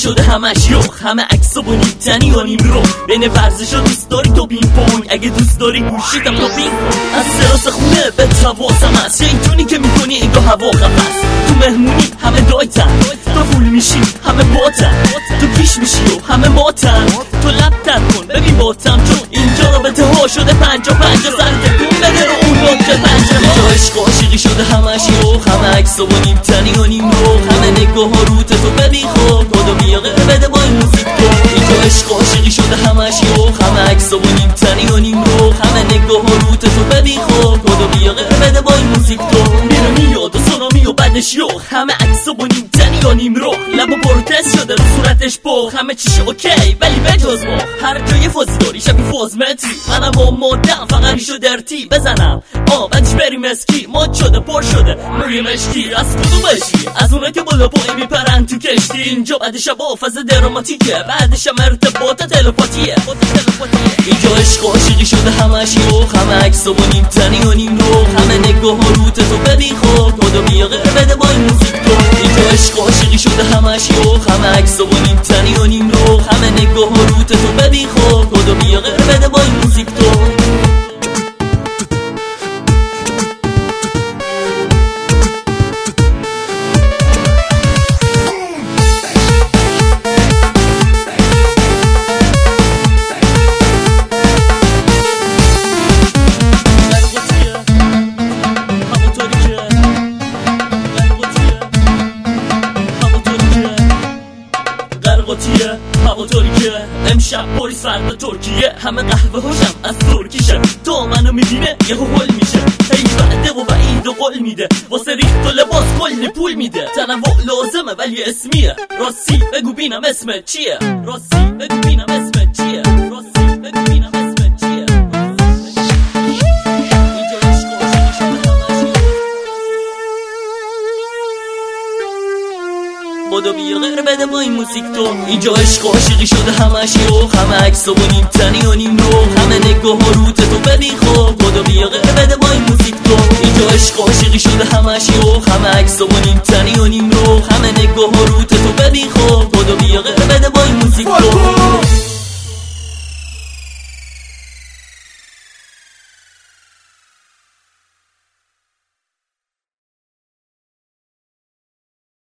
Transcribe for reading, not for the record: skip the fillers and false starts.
شده همش یخ، همه عکس و نیمتنی و نیم رو بین ورزش و دوست داری تو بین پونگ، اگه دوست داری گوشیدم تو بین از سراس خونه به تواسم هست، چه اینطوری که میکنی انگاه هوا قفص، تو مهمونی همه دایتن، تو فول میشی همه باتن، تو پیش میشی و همه ماتن، تو لب تر کن ببین باتم، چون اینجا رابطه ها شده 50-50 سر تکون بده رو اون نکته 5 اینجا عشق عاشقی شده همش یخ، همه عکس و نیمتنی و نیم رو، همه نگاه ها روت تو ببین خوب کدو بیا غیر بده با این موزیک تو، اینجا عشق عاشقی شده همش یخ، همه عکس و نیمتنی و نیم رو، همه نگاه ها روت تو ببین خوب کدو بیا غیر بده با این موزیک تو، میرونی و سونامی و بعدش یخ، همه عکس و نیمتنی و نیم رو، لبا پروتست شده رو صورتش بخ، همه چیش اوکی ولی بجز ما هر جای فازی داری شبیه فازمتی، منم با مادم فقط میشو درتی بزنم بعدش بریم اسکی، ماد شده پر شده موی مشکی، از کدومشی از اونا که بالا پایی میپرن تو کشتی، اینجا بعدش با فاز دراماتیکه، بعدش هم ارتباط تلپاتیه، اینجا عشق عاشقی شده همش یخ، همه عکس و نیمتنی و نیم رو، همه نگاه ها روت تو ببین خوب کدو بیا غیر بده با این موزیک تو، اینجا عشق عاشقی شده همش یخ، همه عکس و نیمتنی و نیم رو، همه نگاه ها روت تو ببین خوب کدو بیا غیر بده با این موزیک تو. هوا تاریکه امشب پاریس فردا ترکیه، همه قهوه هاشم از ترکیشه، تا منو میبینه یه هول میشه، هی وعده و وعید و قول میده، واسه ریخت و لباس کلی پول میده، تنوع لازمه ولی اسمیه، راستی بگو بینم اسمت چیه، راستی بگو بینم اسمت چیه، راستی بگو بینم اسمت چیه. بدو بیا غیر بده با این موزیک تو، اینجا عشق عاشقی شده همش یخ، همه عکس و نیمتنی و نیم رو، همه نگاه ها روت تو ببین خوب بدو بیا غیر بده با این موزیک تو، اینجا عشق عاشقی شده همش یخ، همه عکس و نیمتنی و نیم رو، همه نگاه ها روت